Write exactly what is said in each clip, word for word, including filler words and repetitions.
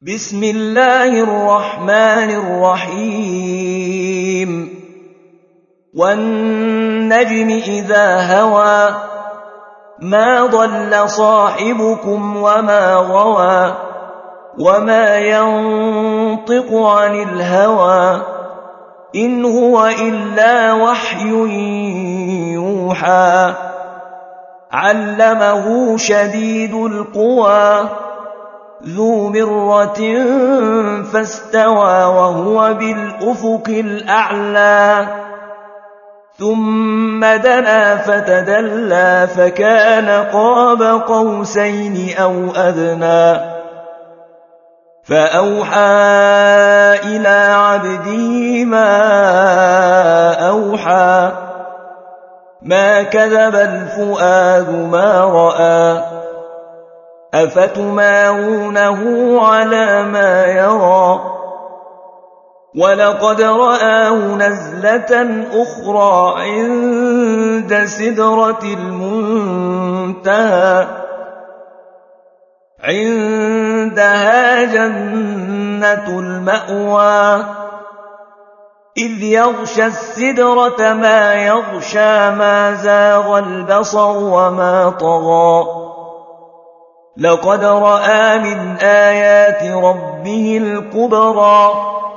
بسم الله الرحمن الرحيم والنجم إذا هوى ما ضل صاحبكم وما غوى وما ينطق عن الهوى إن هو إلا وحي يوحى علمه شديد القوى ذو مرة فاستوى وهو بالأفق الأعلى ثم دنا فتدلى فكان قاب قوسين أو أدنى فأوحى إلى عبده ما أوحى ما كذب الفؤاد ما رأى أفتمارونه على ما يرى ولقد رآه نزلة أخرى عند سدرة المنتهى عندها جنة المأوى إذ يغشى السدرة ما يغشى ما زاغ البصر وما طغى لقد رأى من آيات ربه الكبرى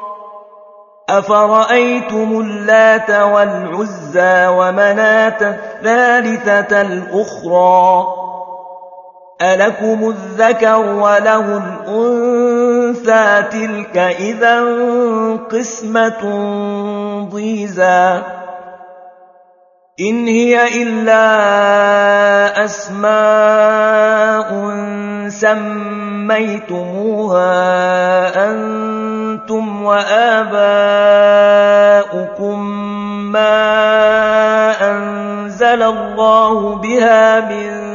أفرأيتم اللات والعزى ومناة الثالثة الأخرى ألكم الذكر وله الأنثى تلك إذا قسمة ضيزى إن هي إلا أسماء سميتموها أنتم وآباؤكم ما أنزل الله بها من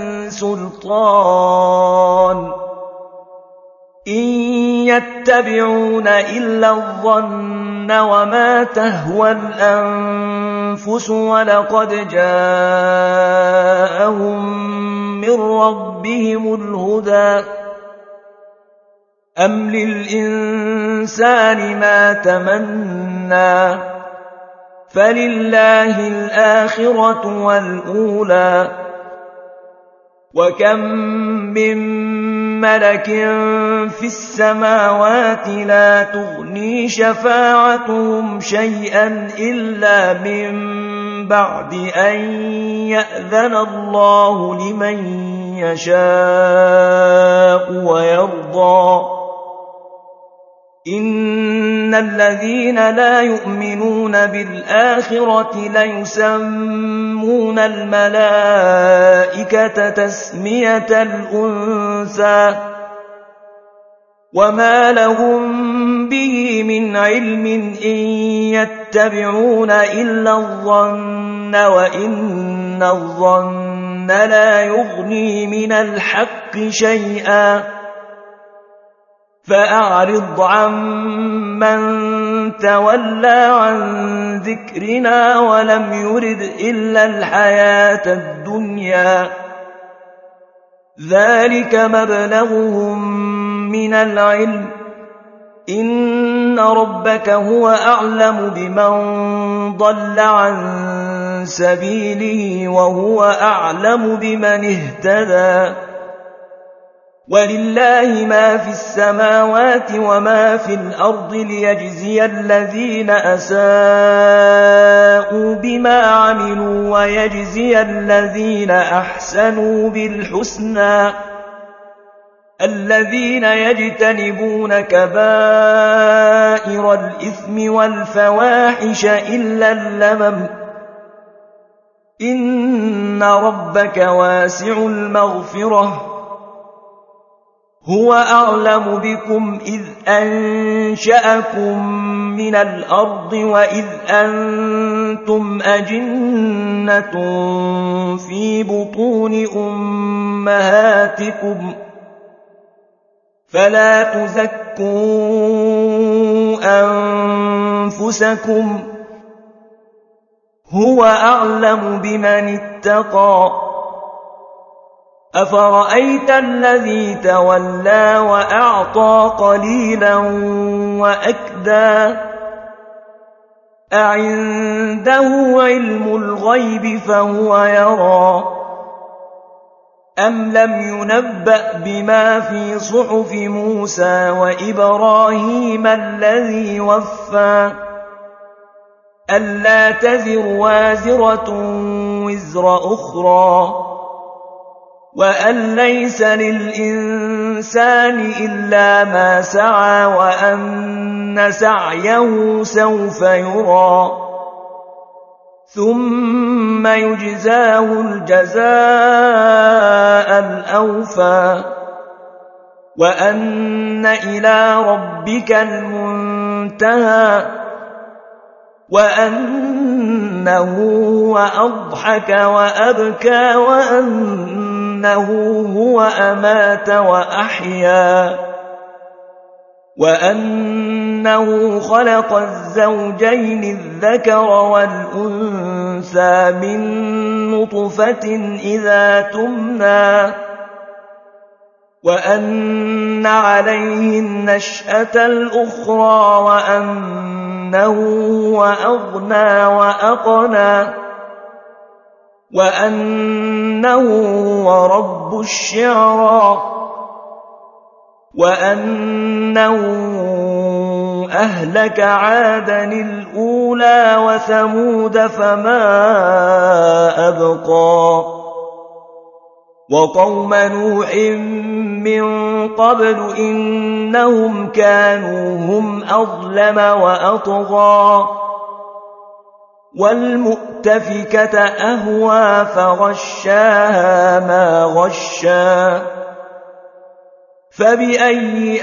سلطان إن يتبعون إلا الظن وما تهوى الأنفس ولقد جاءهم من ربهم الهدى أم للإنسان ما تمنى فلله الآخرة والأولى وكم من ملك في السماوات لا تغني شفاعتهم شيئا إلا من بعد أن يأذن الله لمن يشاء ويرضى إن الذين لا يؤمنون بالآخرة ليسمون الملائكة تسمية الأنثى وما لهم به من علم إن يتبعون إلا الظن وإن الظن لا يغني من الحق شيئا فأعرض عمن تولى عن ذكرنا ولم يرد إلا الحياة الدنيا ذلك مبلغهم من العلم إن ربك هو أعلم بمن ضل عن سبيله وهو أعلم بمن اهتدى ولله ما في السماوات وما في الأرض ليجزي الذين أساءوا بما عملوا ويجزي الذين أحسنوا بالحسنى الذين يجتنبون كبائر الإثم والفواحش إلا اللمم إن ربك واسع المغفرة هو أعلم بكم إذ أنشأكم من الأرض وإذ أنتم أجنة في بطون أمهاتكم فلا تزكوا أنفسكم هو أعلم بمن اتقى أفرأيت الذي تولى وأعطى قليلا وأكدى أعنده علم الغيب فهو يرى أم لم ينبأ بما في صحف موسى وإبراهيم الذي وفى ألا تزر وازرة وزر أخرى وأن ليس للإنسان إلا ما سعى وأن سعيه سوف يرى ثم يجزاه الجزاء الأوفى وأن إلى ربك المنتهى وأنه هو أضحك وأبكى وأنه هو أمات وأحيا وأنه خلق الزوجين الذكر والأنثى من نطفة إذا تمنى وأن عليه النشأة الأخرى وأنه هو أغنى وأقنى وأنه هو رب الشعرى وأنه أهلك عادا الأولى وثمود فما أبقى وقوم نوح من قبل إنهم كانوا هم أظلم وأطغى والمؤتفكة أهوى فغشاها ما غشا فبأي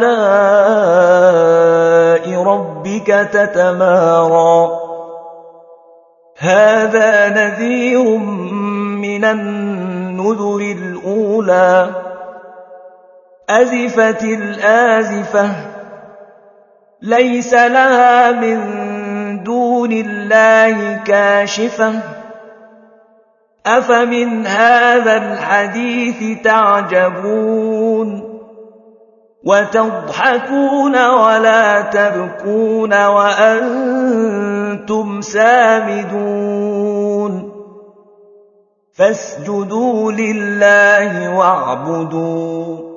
آلاء ربك تتمارى هذا نذير من النذر الأولى أزفت الآزفة ليس لها من دون الله كاشفة أفمن هذا الحديث تعجبون وتضحكون ولا تبكون وأنتم سامدون فاسجدوا لله واعبدوا